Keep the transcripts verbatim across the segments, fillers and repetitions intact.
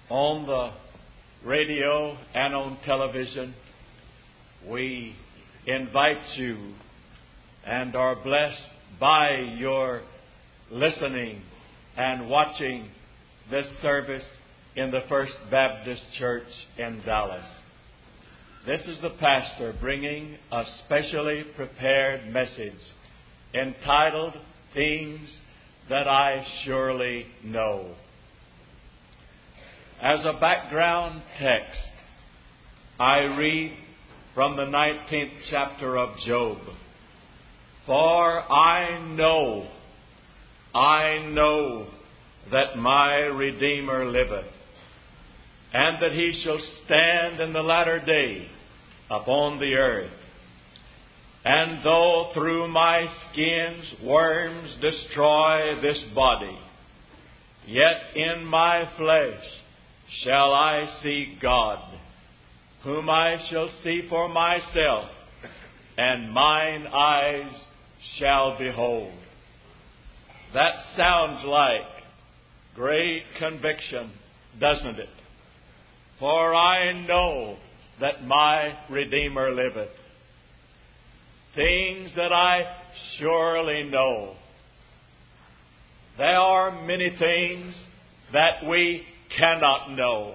on the radio and on television, we invite you and are blessed by your listening and watching this service in the First Baptist Church in Dallas. This is the pastor bringing a specially prepared message entitled Things That I Surely Know. As a background text, I read from the nineteenth chapter of Job. For I know, I know that my Redeemer liveth, and that he shall stand in the latter day upon the earth. And though through my skins worms destroy this body, yet in my flesh shall I see God, whom I shall see for myself, and mine eyes shall behold. That sounds like great conviction, doesn't it? For I know that my Redeemer liveth. Things that I surely know. There are many things that we cannot know.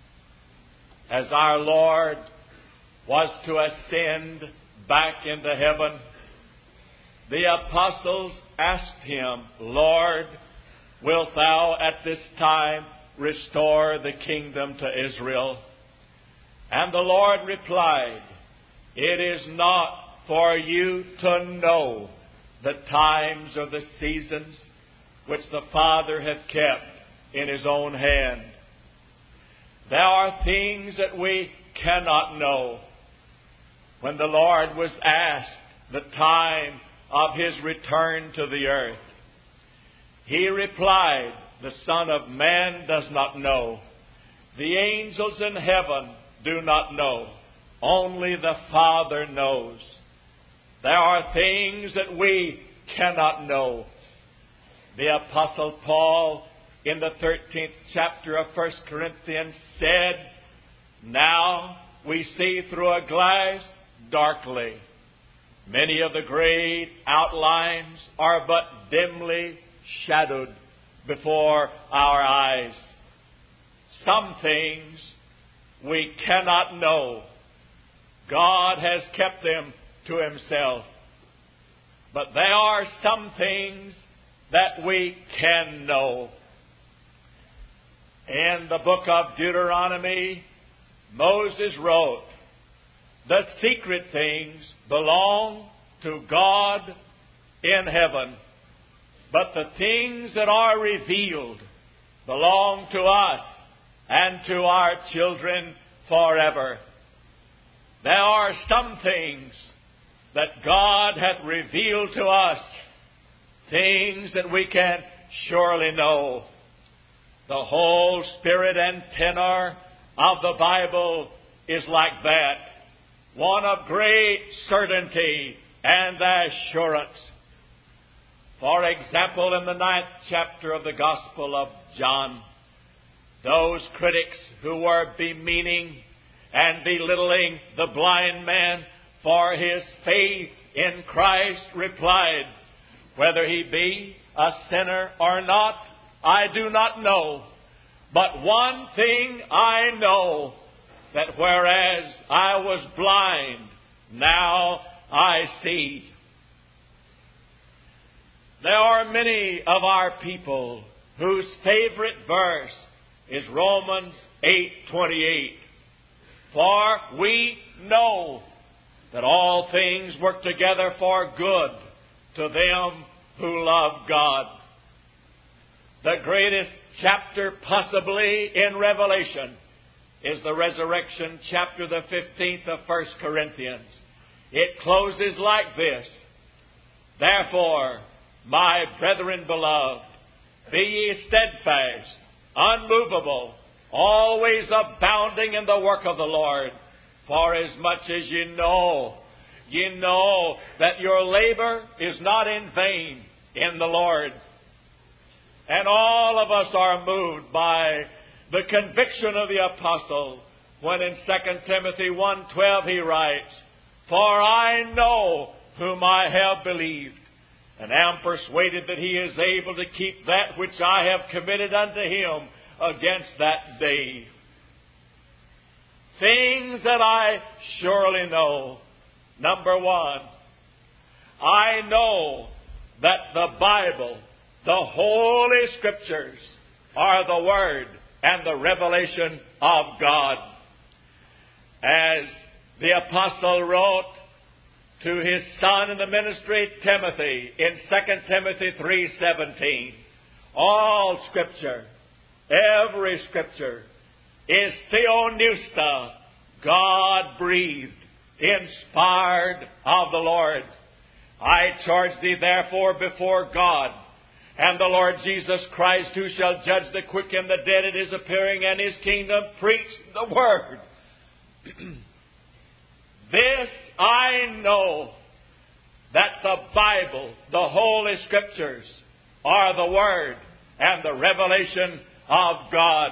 As our Lord was to ascend back into heaven, the apostles asked Him, Lord, wilt Thou at this time restore the kingdom to Israel? And the Lord replied, it is not for you to know the times or the seasons which the Father hath kept in His own hand. There are things that we cannot know. When the Lord was asked the time of His return to the earth, He replied, the Son of Man does not know. The angels in heaven do not know. Only the Father knows. There are things that we cannot know. The Apostle Paul, in the thirteenth chapter of First Corinthians, said, now we see through a glass darkly. Many of the great outlines are but dimly shadowed before our eyes. Some things we cannot know. God has kept them to Himself. But there are some things that we can know. In the book of Deuteronomy, Moses wrote, the secret things belong to God in heaven, but the things that are revealed belong to us and to our children forever. There are some things that God hath revealed to us, things that we can surely know. The whole spirit and tenor of the Bible is like that, one of great certainty and assurance. For example, in the ninth chapter of the Gospel of John, those critics who were bemeaning and belittling the blind man for his faith in Christ replied, whether he be a sinner or not, I do not know. But one thing I know, that whereas I was blind, now I see. There are many of our people whose favorite verse is Romans eight twenty-eight. For we know that all things work together for good to them who love God. The greatest chapter possibly in Revelation is the resurrection chapter, the fifteenth of First Corinthians. It closes like this. Therefore, my brethren beloved, be ye steadfast, unmovable, always abounding in the work of the Lord, for as much as ye know, ye know that your labor is not in vain in the Lord. And all of us are moved by the conviction of the apostle when in Second Timothy one twelve he writes, "For I know whom I have believed, and am persuaded that he is able to keep that which I have committed unto him against that day." Things that I surely know. Number one, I know that the Bible, the Holy Scriptures, are the Word and the revelation of God. As the apostle wrote to his son in the ministry, Timothy, in Second Timothy three seventeen, all Scripture, every Scripture, is theopneustos, God-breathed, inspired of the Lord. I charge thee therefore before God and the Lord Jesus Christ, who shall judge the quick and the dead at his appearing and his kingdom, preach the Word. This I know, that the Bible, the Holy Scriptures, are the Word and the revelation of God.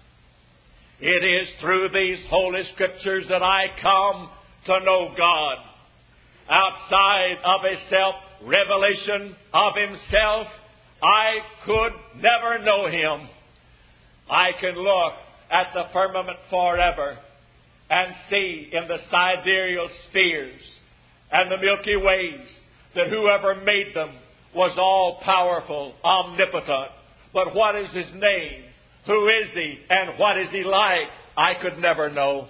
It is through these Holy Scriptures that I come to know God. Outside of a self-revelation of Himself, I could never know Him. I can look at the firmament forever and see in the sidereal spheres and the Milky Ways that whoever made them was all-powerful, omnipotent. But what is His name? Who is He? And what is He like? I could never know.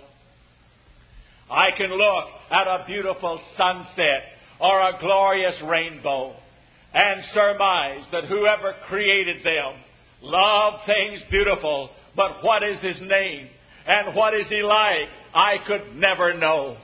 I can look at a beautiful sunset or a glorious rainbow and surmise that whoever created them loved things beautiful. But what is His name? And what is He like? I could never know.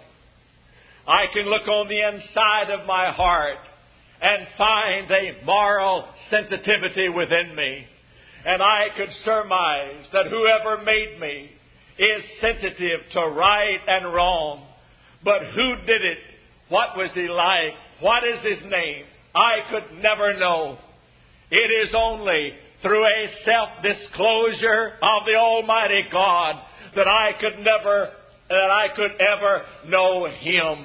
I can look on the inside of my heart and find a moral sensitivity within me. And I could surmise that whoever made me is sensitive to right and wrong. But who did it? What was He like? What is His name? I could never know. It is only through a self-disclosure of the Almighty God that I could never, that I could ever know Him.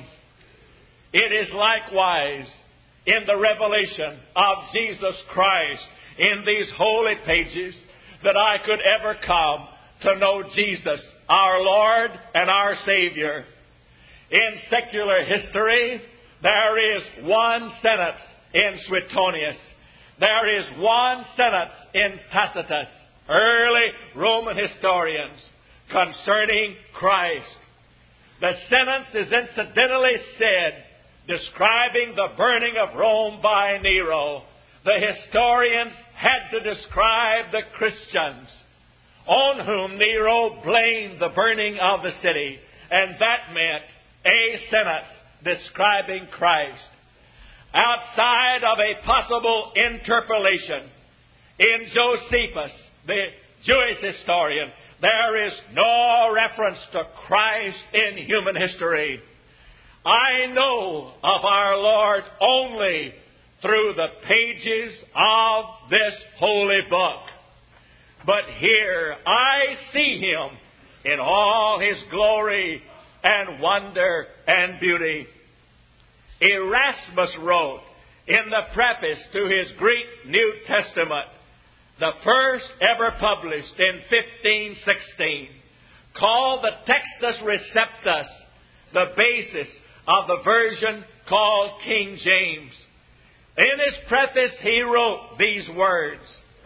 It is likewise in the revelation of Jesus Christ in these holy pages that I could ever come to know Jesus, our Lord and our Savior. In secular history, there is one sentence in Suetonius. There is one sentence in Tacitus, early Roman historians, concerning Christ. The sentence is incidentally said, describing the burning of Rome by Nero. The historians had to describe the Christians on whom Nero blamed the burning of the city. And that meant a sentence describing Christ. Outside of a possible interpolation in Josephus, the Jewish historian, there is no reference to Christ in human history. I know of our Lord only through the pages of this holy book. But here I see Him in all His glory and wonder and beauty. Erasmus wrote in the preface to his Greek New Testament, the first ever published in fifteen sixteen, called the Textus Receptus, the basis of the version called King James. In his preface he wrote these words,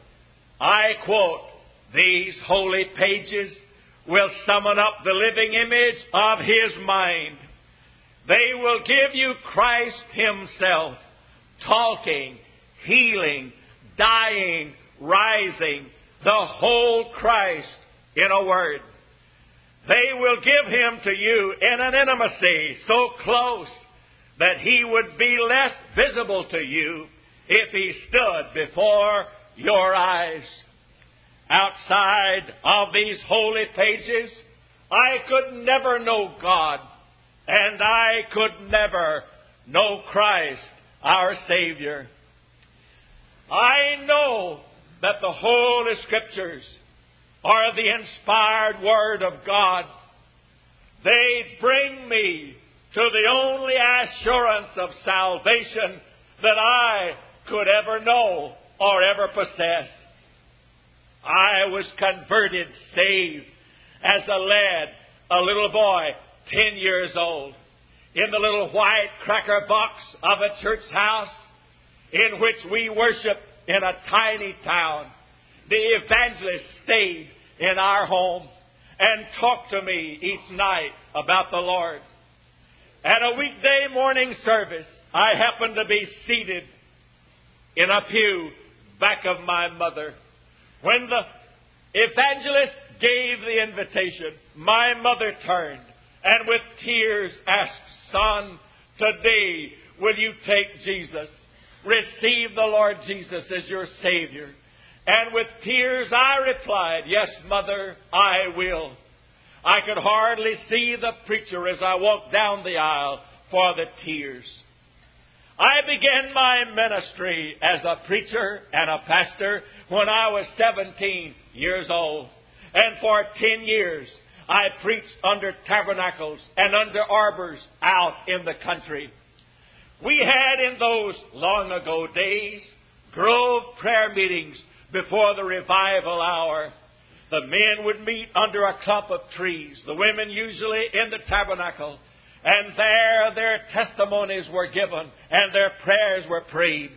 I quote, "These holy pages will summon up the living image of His mind. They will give you Christ Himself, talking, healing, dying, rising, the whole Christ in a word. They will give Him to you in an intimacy so close that He would be less visible to you if He stood before your eyes." Outside of these holy pages, I could never know God, and I could never know Christ, our Savior. I know that the Holy Scriptures or the inspired Word of God. They bring me to the only assurance of salvation that I could ever know or ever possess. I was converted, saved, as a lad, a little boy, ten years old, in the little white cracker box of a church house in which we worship in a tiny town. The evangelist stayed in our home and talked to me each night about the Lord. At a weekday morning service, I happened to be seated in a pew back of my mother. When the evangelist gave the invitation, my mother turned and with tears asked, "Son, today will you take Jesus? Receive the Lord Jesus as your Savior." And with tears I replied, "Yes, Mother, I will." I could hardly see the preacher as I walked down the aisle for the tears. I began my ministry as a preacher and a pastor when I was seventeen years old. And for ten years I preached under tabernacles and under arbors out in the country. We had in those long ago days grove prayer meetings before the revival hour. The men would meet under a clump of trees, the women usually in the tabernacle, and there their testimonies were given and their prayers were prayed.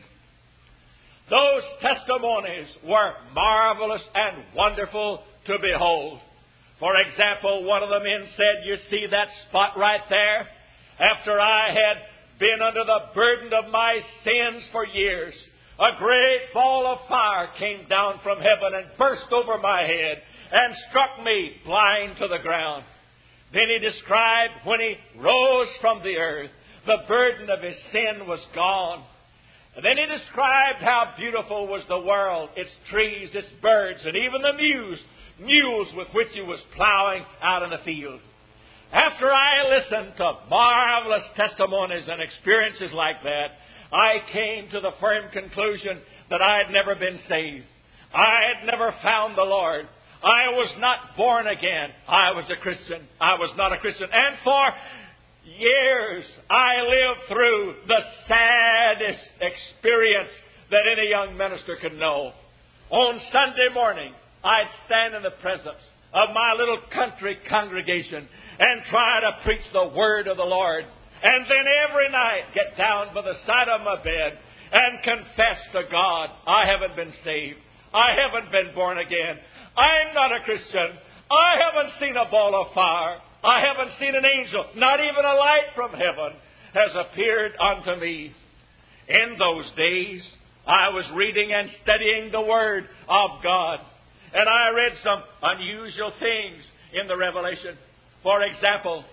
Those testimonies were marvelous and wonderful to behold. For example, one of the men said, "You see that spot right there? After I had been under the burden of my sins for years, a great ball of fire came down from heaven and burst over my head and struck me blind to the ground." Then he described when he rose from the earth, the burden of his sin was gone. And then he described how beautiful was the world, its trees, its birds, and even the mules, mules with which he was plowing out in the field. After I listened to marvelous testimonies and experiences like that, I came to the firm conclusion that I had never been saved. I had never found the Lord. I was not born again. I was a Christian. I was not a Christian. And for years, I lived through the saddest experience that any young minister could know. On Sunday morning, I'd stand in the presence of my little country congregation and try to preach the Word of the Lord. And then every night get down by the side of my bed and confess to God, "I haven't been saved. I haven't been born again. I'm not a Christian. I haven't seen a ball of fire. I haven't seen an angel. Not even a light from heaven has appeared unto me." In those days, I was reading and studying the Word of God. And I read some unusual things in the Revelation. For example,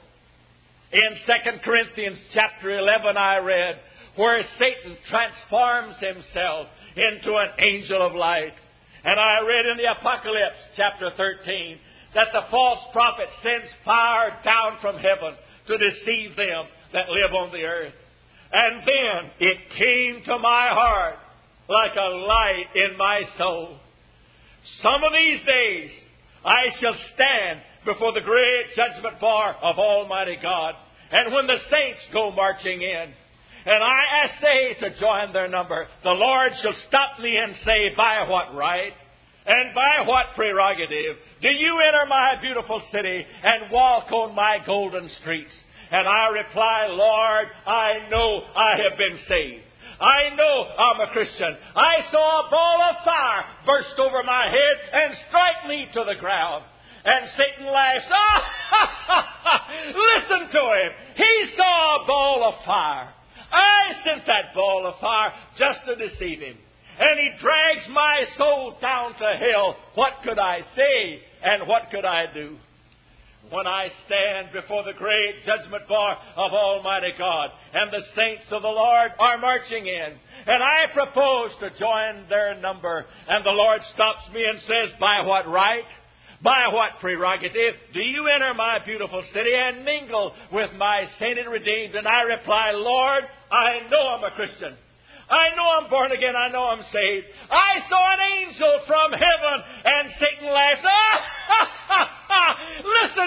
in Second Corinthians chapter eleven, I read where Satan transforms himself into an angel of light. And I read in the Apocalypse chapter thirteen that the false prophet sends fire down from heaven to deceive them that live on the earth. And then it came to my heart like a light in my soul. Some of these days I shall stand before the great judgment bar of Almighty God. And when the saints go marching in, and I essay to join their number, the Lord shall stop me and say, "By what right and by what prerogative do you enter my beautiful city and walk on my golden streets?" And I reply, "Lord, I know I have been saved. I know I'm a Christian. I saw a ball of fire burst over my head and strike me to the ground." And Satan laughs. Ah, ha, ha, ha. Listen to him. He saw a ball of fire. I sent that ball of fire just to deceive him. And he drags my soul down to hell. What could I say and what could I do? When I stand before the great judgment bar of Almighty God and the saints of the Lord are marching in, and I propose to join their number, and the Lord stops me and says, "By what right? By what prerogative do you enter my beautiful city and mingle with my sainted redeemed?" And I reply, "Lord, I know I'm a Christian. I know I'm born again. I know I'm saved. I saw an angel from heaven." And Satan laughs. Ah,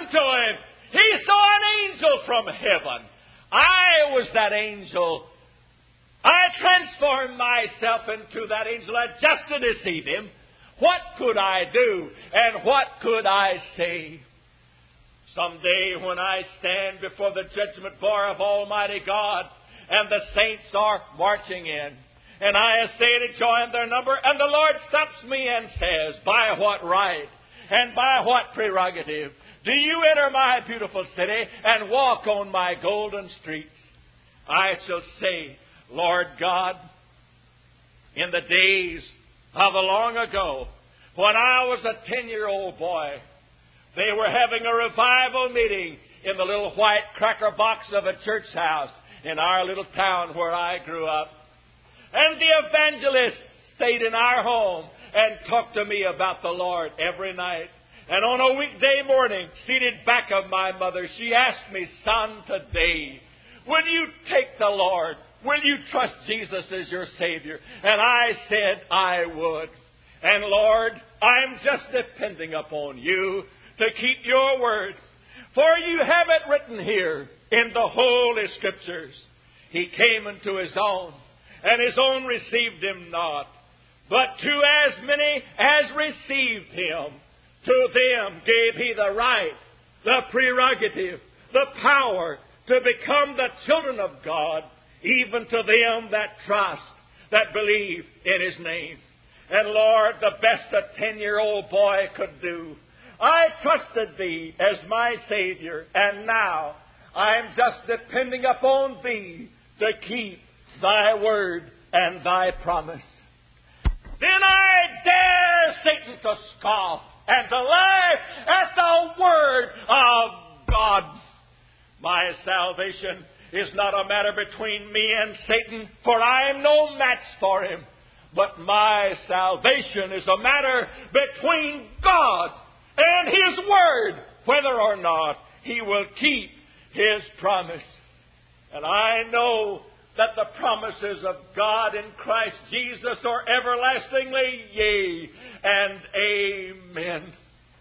unto him. He saw an angel from heaven. I was that angel. I transformed myself into that angel just to deceive him. What could I do and what could I say? Someday when I stand before the judgment bar of Almighty God and the saints are marching in, and I essay to join their number, and the Lord stops me and says, by what right and by what prerogative do you enter my beautiful city and walk on my golden streets? I shall say, Lord God, in the days of the long ago, when I was a ten-year-old boy, they were having a revival meeting in the little white cracker box of a church house in our little town where I grew up. And the evangelist stayed in our home and talked to me about the Lord every night. And on a weekday morning, seated back of my mother, she asked me, son, today, will you take the Lord? Will you trust Jesus as your Savior? And I said I would. And Lord, I'm just depending upon you to keep your word. For you have it written here in the Holy Scriptures. He came unto his own, and his own received him not. But to as many as received him, to them gave he the right, the prerogative, the power to become the children of God, even to them that trust, that believe in his name. And Lord, the best a ten-year-old boy could do, I trusted thee as my Savior, and now I'm just depending upon thee to keep thy word and thy promise. Then I dare Satan to scoff and to laugh at the word of God. My salvation is not a matter between me and Satan, for I am no match for him. But my salvation is a matter between God and his word, whether or not he will keep his promise. And I know that the promises of God in Christ Jesus are everlastingly yea and amen.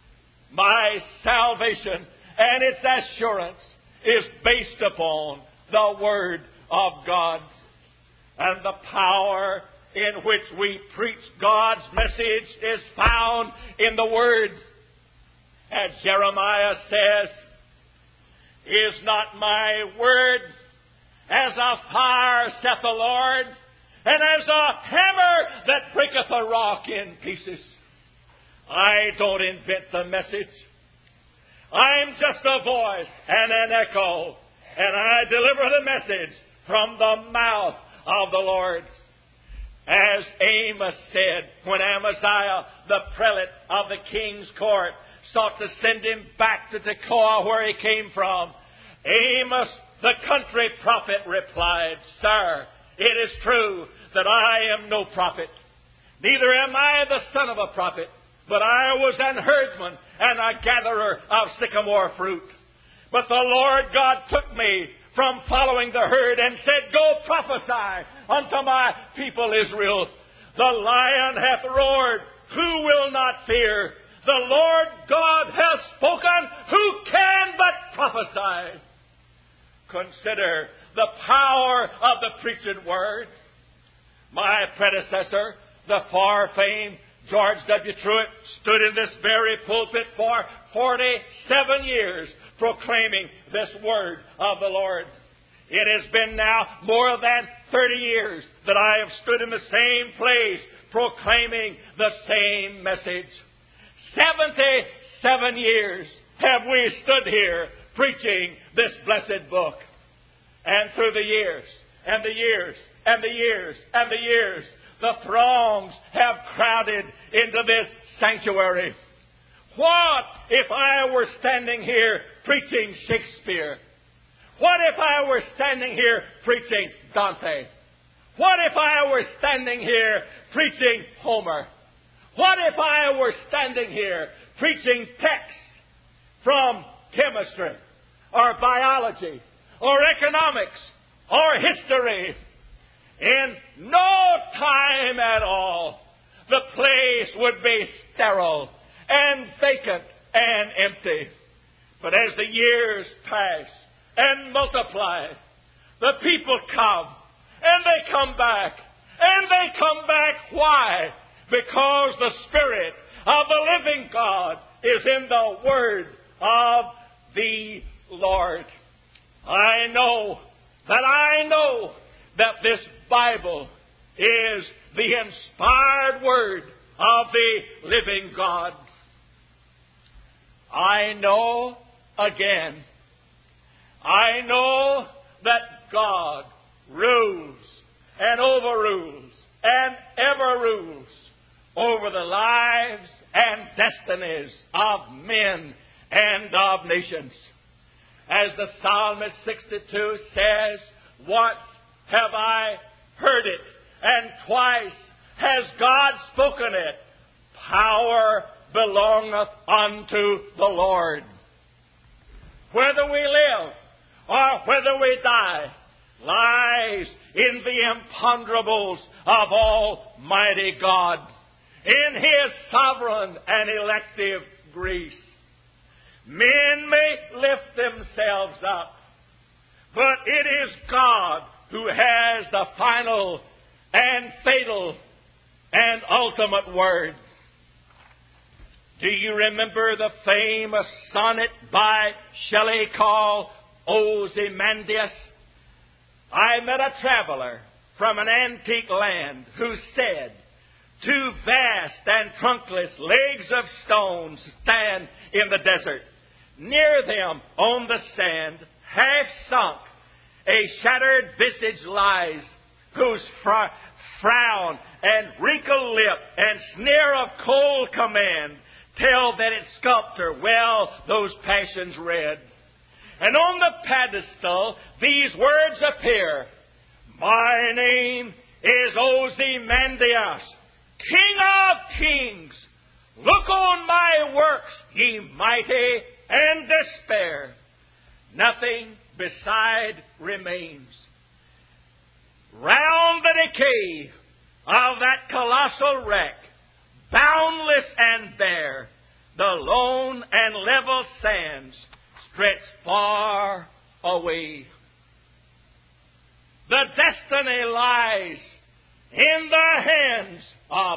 My salvation and its assurance is based upon the Word of God. And the power in which we preach God's message is found in the Word. As Jeremiah says, is not my word as a fire, saith the Lord, and as a hammer that breaketh a rock in pieces? I don't invent the message. I'm just a voice and an echo, and I deliver the message from the mouth of the Lord. As Amos said, when Amaziah, the prelate of the king's court, sought to send him back to Tekoa where he came from, Amos, the country prophet, replied, Sir, it is true that I am no prophet. Neither am I the son of a prophet, but I was an herdsman and a gatherer of sycamore fruit. But the Lord God took me from following the herd and said, Go prophesy unto my people Israel. The lion hath roared, who will not fear? The Lord God hath spoken, who can but prophesy? Consider the power of the preached word. My predecessor, the far famed George W. Truett, stood in this very pulpit for forty-seven years proclaiming this word of the Lord. It has been now more than thirty years that I have stood in the same place proclaiming the same message. Seventy-seven years have we stood here preaching this blessed book. And through the years, and the years, and the years, and the years, the throngs have crowded into this sanctuary. What if I were standing here preaching Shakespeare? What if I were standing here preaching Dante? What if I were standing here preaching Homer? What if I were standing here preaching texts from chemistry or biology or economics or history? In no time at all, the place would be sterile and vacant and empty. But as the years pass and multiply, the people come, and they come back, and they come back. Why? Because the Spirit of the living God is in the Word of the Lord. I know that I know that this Bible is the inspired Word of the living God. I know again, I know that God rules and overrules and ever rules over the lives and destinies of men and of nations. As the Psalmist sixty-two says, once have I heard it, and twice has God spoken it. Power belongeth unto the Lord. Whether we live or whether we die lies in the imponderables of Almighty God, in His sovereign and elective grace. Men may lift themselves up, but it is God who has the final and fatal and ultimate word. Do you remember the famous sonnet by Shelley called Ozymandias? I met a traveler from an antique land who said, two vast and trunkless legs of stone stand in the desert. Near them, on the sand, half sunk, a shattered visage lies, whose fr- frown and wrinkled lip and sneer of cold command tell that its sculptor well those passions read. And on the pedestal these words appear, my name is Ozymandias, King of kings. Look on my works, ye mighty, and despair. Nothing beside remains. Round the decay of that colossal wreck, boundless and bare, the lone and level sands stretch far away. The destiny lies in the hands of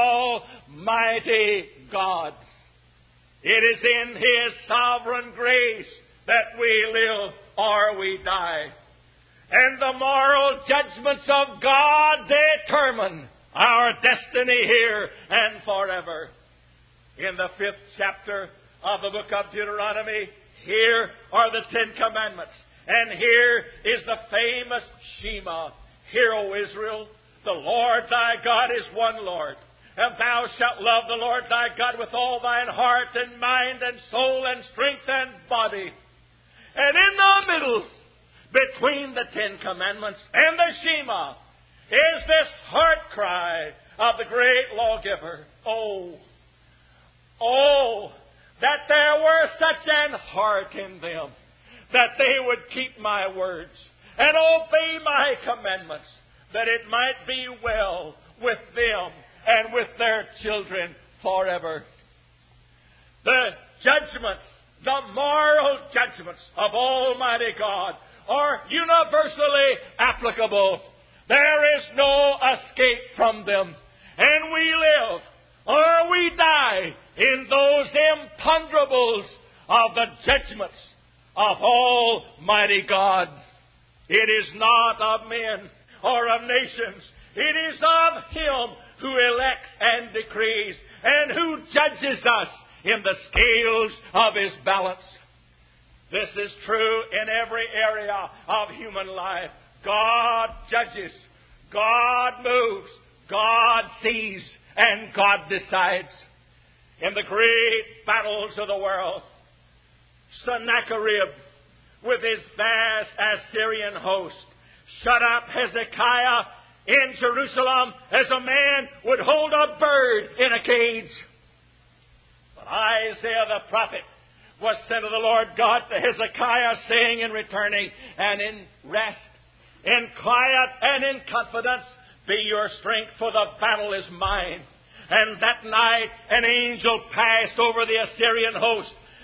Almighty God. It is in His sovereign grace that we live or we die. And the moral judgments of God determine our destiny here and forever. In the fifth chapter of the book of Deuteronomy, here are the Ten Commandments. And here is the famous Shema. Hear, O Israel, the Lord thy God is one Lord. And thou shalt love the Lord thy God with all thine heart and mind and soul and strength and body. And in the middle, between the Ten Commandments and the Shema, is this heart cry of the great lawgiver. Oh, oh, that there were such an heart in them, that they would keep my words and obey my commandments, that it might be well with them and with their children forever. The judgments, the moral judgments of Almighty God are universally applicable. There is no escape from them. And we live or we die in those imponderables of the judgments of Almighty God. It is not of men or of nations. It is of Him who elects and decrees and who judges us in the scales of His balance. This is true in every area of human life. God judges, God moves, God sees, and God decides. In the great battles of the world, Sennacherib, with his vast Assyrian host, shut up Hezekiah in Jerusalem as a man would hold a bird in a cage. But Isaiah the prophet was sent of the Lord God to Hezekiah, saying in returning, and in rest, in quiet and in confidence, be your strength, for the battle is mine. And that night an angel passed over the Assyrian host,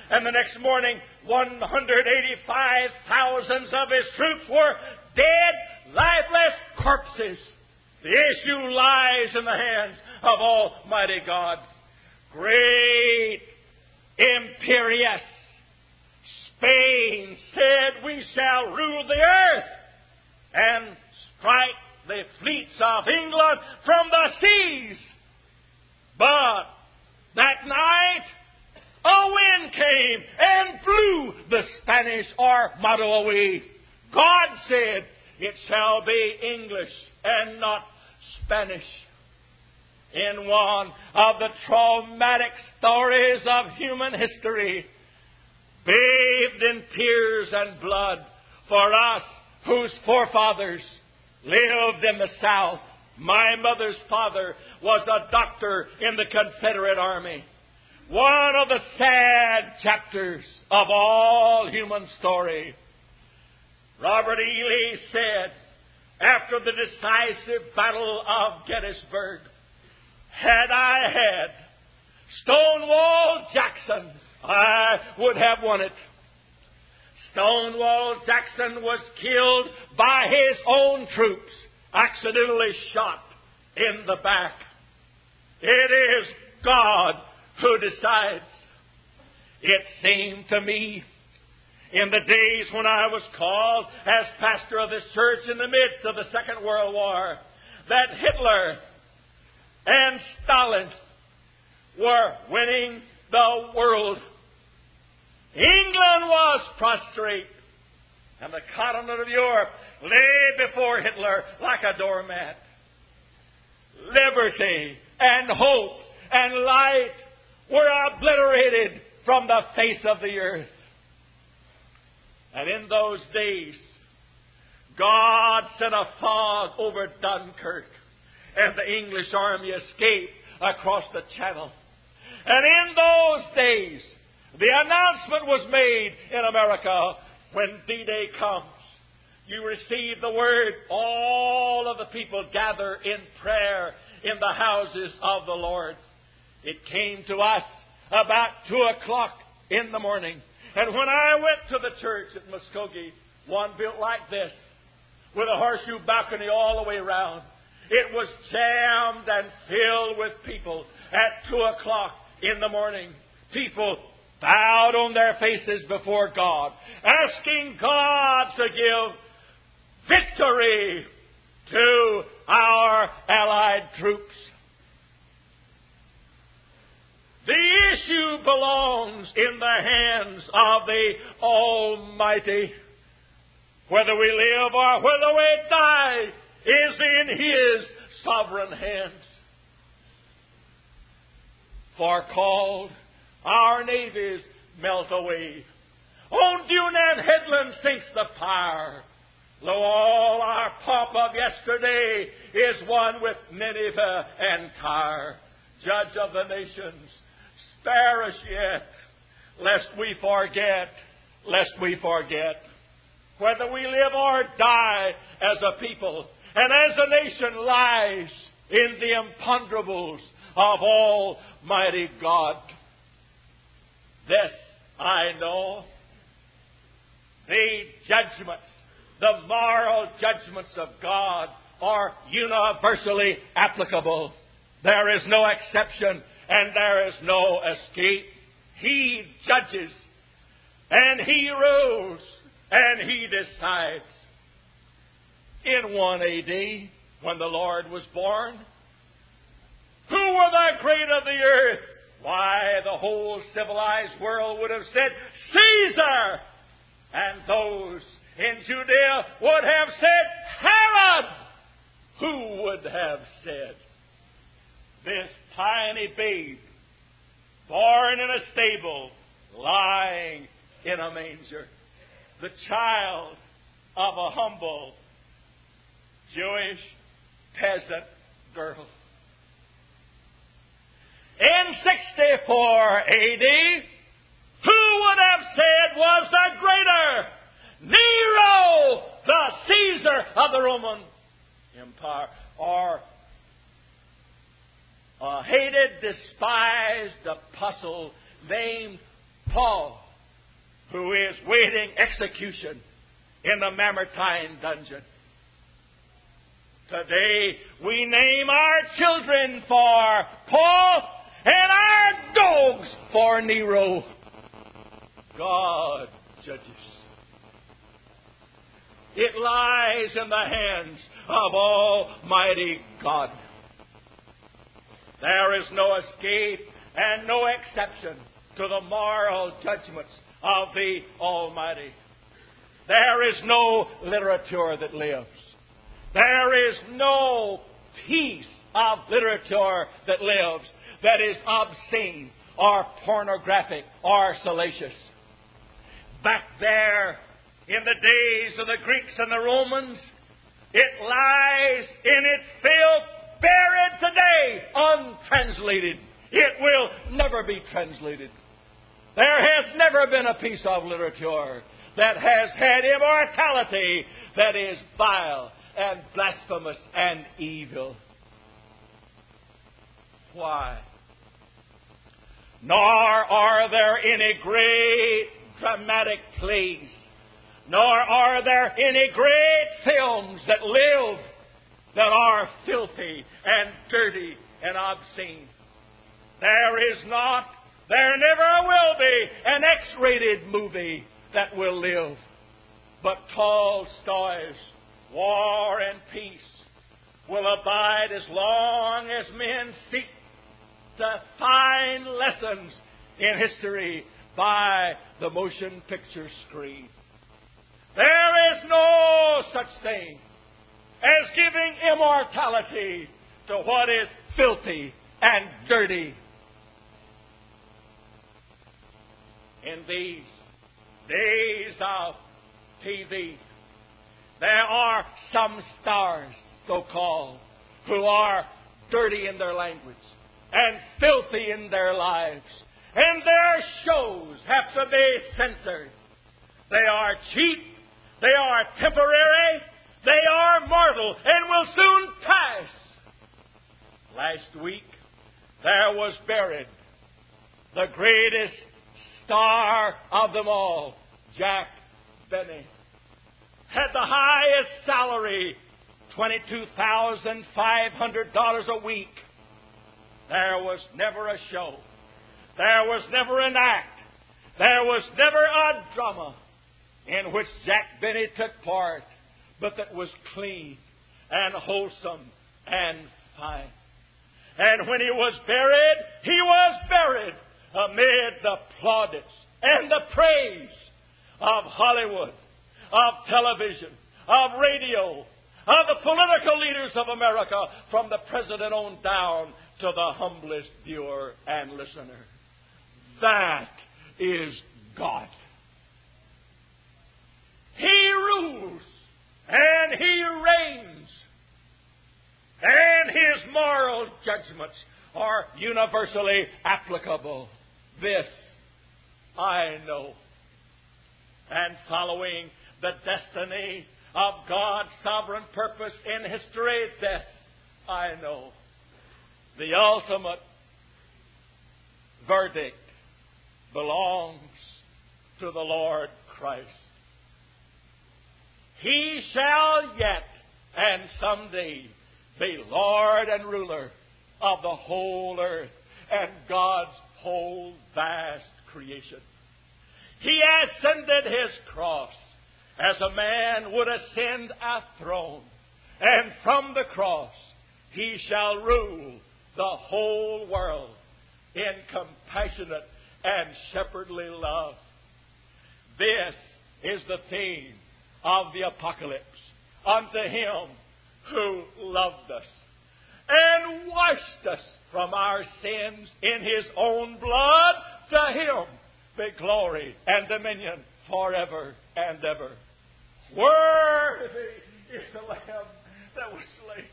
And the next morning, one hundred eighty-five thousand of his troops were dead, lifeless corpses. The issue lies in the hands of Almighty God. Great imperious Spain said, we shall rule the earth and strike the fleets of England from the seas. But that night, a wind came and blew the Spanish armada away. God said, it shall be English and not Spanish. In one of the traumatic stories of human history, bathed in tears and blood for us whose forefathers lived in the South. My mother's father was a doctor in the Confederate Army. One of the sad chapters of all human story. Robert E. Lee said, after the decisive battle of Gettysburg, had I had Stonewall Jackson, I would have won it. Stonewall Jackson was killed by his own troops, accidentally shot in the back. It is God who decides. It seemed to me in the days when I was called as pastor of this church in the midst of the Second World War that Hitler and Stalin were winning the world. England was prostrate, and the continent of Europe lay before Hitler like a doormat. Liberty and hope and light were obliterated from the face of the earth. And in those days, God sent a fog over Dunkirk, and the English army escaped across the Channel. And in those days, the announcement was made in America, when D-Day comes, you receive the word, all of the people gather in prayer in the houses of the Lord. It came to us about two o'clock in the morning. And when I went to the church at Muskogee, one built like this, with a horseshoe balcony all the way around, it was jammed and filled with people at two o'clock in the morning. People bowed on their faces before God, asking God to give victory to our Allied troops. The issue belongs in the hands of the Almighty. Whether we live or whether we die is in His sovereign hands. For called, our navies melt away. On Dunan headland sinks the fire. Lo, all our pomp of yesterday is one with Nineveh and Tyre. Judge of the nations, spare us yet, lest we forget, lest we forget. Whether we live or die as a people and as a nation lies in the imponderables of Almighty God. This I know. The judgments, the moral judgments of God are universally applicable. There is no exception and there is no escape. He judges and He rules and He decides. In one A D, when the Lord was born, who were the great of the earth? Why, the whole civilized world would have said, Caesar! And those in Judea would have said, Herod! Who would have said, this tiny babe, born in a stable, lying in a manger, the child of a humble Jewish peasant girl. In sixty-four A D, who would have said was the greater? Nero, the Caesar of the Roman Empire. Or a hated, despised apostle named Paul, who is waiting execution in the Mamertine dungeon. Today we name our children for Paul and our dogs for Nero. God judges. It lies in the hands of Almighty God. There is no escape and no exception to the moral judgments of the Almighty. There is no literature that lives. There is no piece of literature that lives that is obscene or pornographic or salacious. Back there in the days of the Greeks and the Romans, it lies in its filth, buried today, untranslated. It will never be translated. There has never been a piece of literature that has had immortality that is vile and blasphemous and evil. Why? Nor are there any great dramatic plays, nor are there any great films that live that are filthy and dirty and obscene. There is not, there never will be an X-rated movie that will live. But Tolstoy's War and Peace will abide as long as men seek to find lessons in history by the motion picture screen. There is no such thing as giving immortality to what is filthy and dirty. In these days of T V, there are some stars, so-called, who are dirty in their language and filthy in their lives, and their shows have to be censored. They are cheap, they are temporary, they are mortal, and will soon pass. Last week, there was buried the greatest star of them all, Jack Benny. Had the highest salary, twenty-two thousand five hundred dollars a week. There was never a show. There was never an act. There was never a drama in which Jack Benny took part, but that was clean and wholesome and fine. And when he was buried, he was buried amid the plaudits and the praise of Hollywood, of television, of radio, of the political leaders of America, from the president on down to the humblest viewer and listener. That is God. He rules and He reigns, and His moral judgments are universally applicable. This I know. And following the destiny of God's sovereign purpose in history, this I know. The ultimate verdict belongs to the Lord Christ. He shall yet and someday be Lord and ruler of the whole earth and God's whole vast creation. He ascended His cross as a man would ascend a throne, and from the cross He shall rule the whole world in compassionate and shepherdly love. This is the theme of the apocalypse. Unto Him who loved us and washed us from our sins in His own blood, to Him be glory and dominion forever and ever. Worthy is the Lamb that was slain.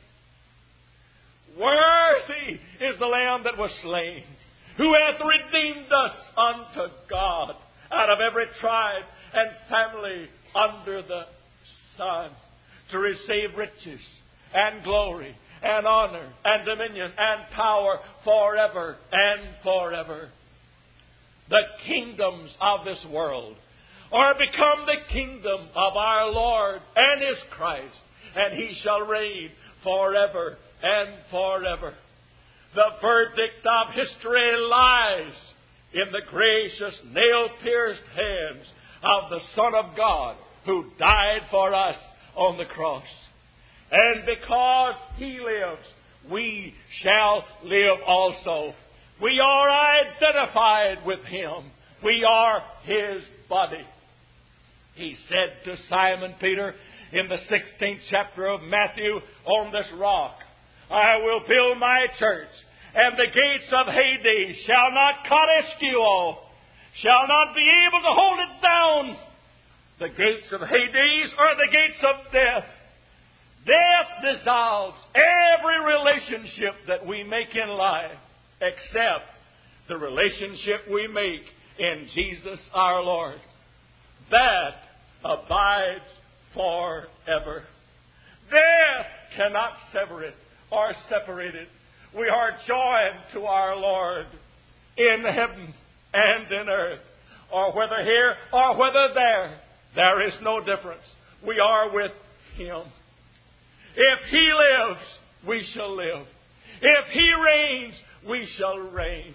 Worthy is the Lamb that was slain, who hath redeemed us unto God out of every tribe and family under the sun, to receive riches and glory and honor and dominion and power forever and forever. the kingdoms of this world are become the kingdom of our Lord and His Christ, and He shall reign forever and forever. The verdict of history lies in the gracious nail-pierced hands of the Son of God who died for us on the cross. And because He lives, we shall live also. We are identified with Him. We are His body. He said to Simon Peter in the sixteenth chapter of Matthew, on this rock I will build my church, and the gates of Hades shall not Correscuo, shall not be able to hold it down. The gates of Hades are the gates of death. Death dissolves every relationship that we make in life, except the relationship we make in Jesus our Lord. That abides forever. Death cannot sever it or separate it. We are joined to our Lord in heaven and in earth, or whether here or whether there. There is no difference. We are with Him. If He lives, we shall live. If He reigns, we shall reign.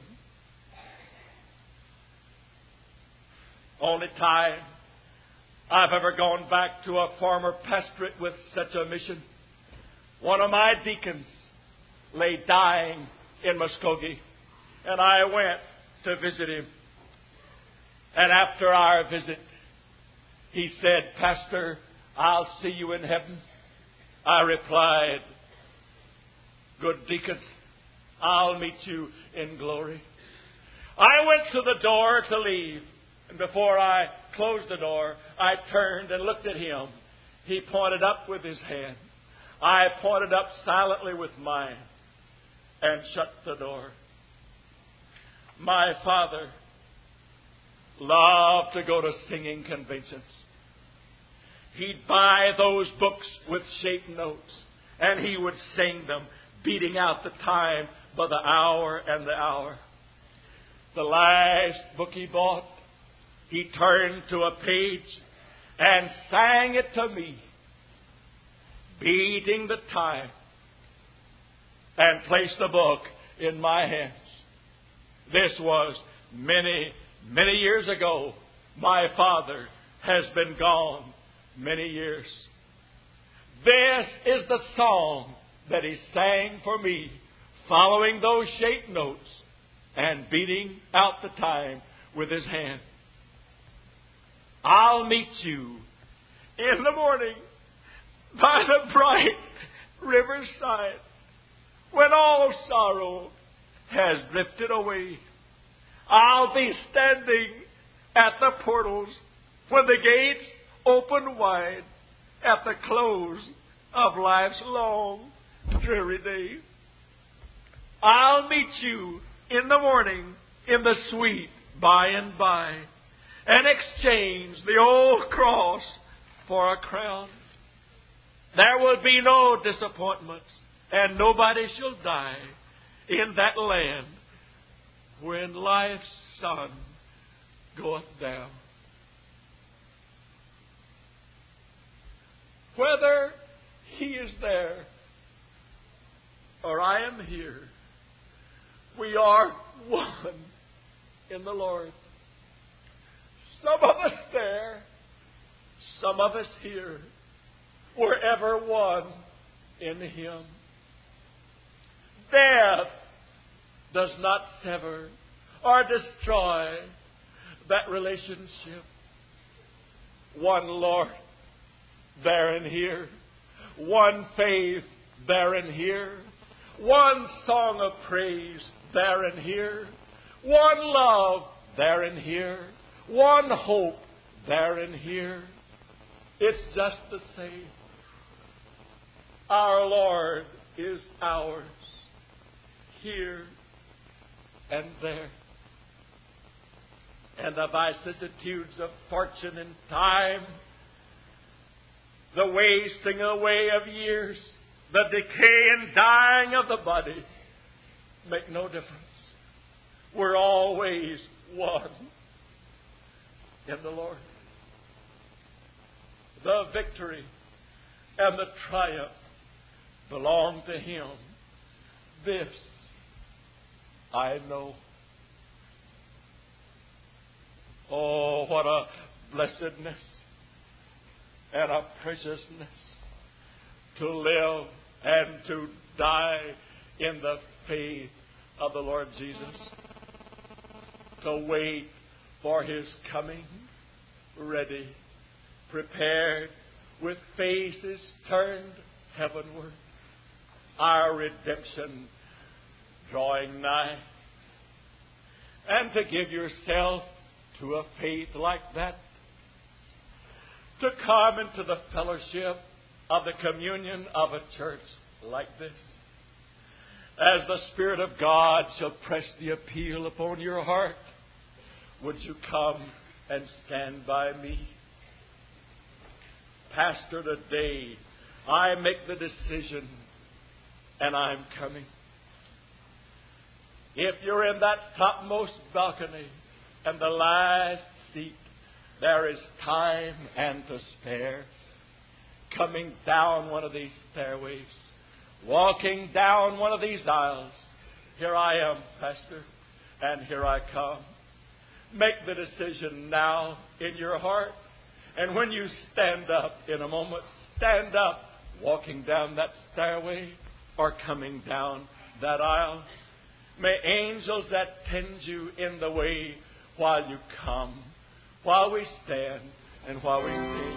Only time I've ever gone back to a former pastorate with such a mission. One of my deacons lay dying in Muskogee, and I went to visit him. And after our visit, he said, "Pastor, I'll see you in heaven." I replied, "Good deacon, I'll meet you in glory." I went to the door to leave, and before I closed the door, I turned and looked at him. He pointed up with his hand. I pointed up silently with mine and shut the door. My father loved to go to singing conventions. He'd buy those books with shape notes, and he would sing them, beating out the time by the hour and the hour. The last book he bought, he turned to a page and sang it to me, beating the time, and placed the book in my hands. This was many, many years ago. My father has been gone many years. This is the song that he sang for me, following those shape notes and beating out the time with his hand. I'll meet you in the morning by the bright riverside, when all sorrow has drifted away. I'll be standing at the portals when the gates open wide at the close of life's long, dreary day. I'll meet you in the morning in the sweet by and by, and exchange the old cross for a crown. There will be no disappointments, and nobody shall die in that land when life's sun goeth down. Whether he is there or I am here, we are one in the Lord. Some of us there, some of us here, we're ever one in Him. Death does not sever or destroy that relationship. One Lord, there and here. One faith, there and here. One song of praise, there and here. One love, there and here. One hope, there and here. It's just the same. Our Lord is ours, here and there. And the vicissitudes of fortune and time, the wasting away of years, the decay and dying of the body, make no difference. We're always one in the Lord. The victory and the triumph belong to Him. This I know. Oh, what a blessedness and a preciousness to live and to die in the faith of the Lord Jesus. To wait for His coming, ready, prepared, with faces turned heavenward. Our redemption drawing nigh. And to give yourself to a faith like that, to come into the fellowship of the communion of a church like this, as the Spirit of God shall press the appeal upon your heart, would you come and stand by me? Pastor, today I make the decision and I'm coming. If you're in that topmost balcony and the last seat, there is time and to spare. Coming down one of these stairways, walking down one of these aisles. Here I am, Pastor, and here I come. Make the decision now in your heart. And when you stand up in a moment, stand up walking down that stairway or coming down that aisle. May angels attend you in the way while you come, while we stand, and while we sing.